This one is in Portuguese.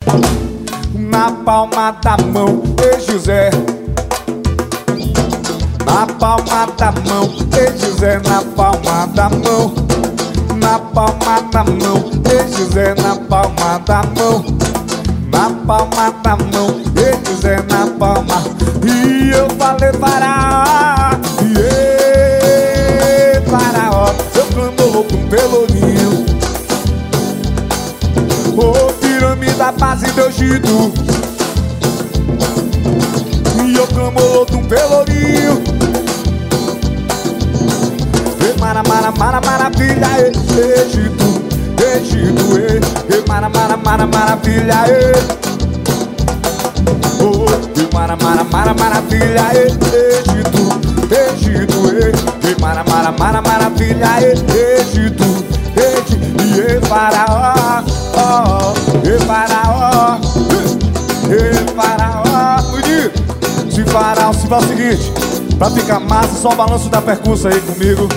Na palma da mão, Ei José. Na palma da mão, Ei José. Na palma da mão. Na palma da mão, Ei José. Na palma da mão. Na palma da mão, Ei José. Na palma. E eu falei Faraó, Faraó, eu clamo louco um pelourinho. Ô pirâmide da base do Egito. E eu clamo louco um pelourinho. Maravilha, Egito, Egito, maravilha, oh, maravilha, Egito, Egito, maravilha, Egito, Egito, e Faraó, e Faraó, e Faraó. Se Faraó, se faz o seguinte, pra ficar massa, só o balanço da percussa aí comigo.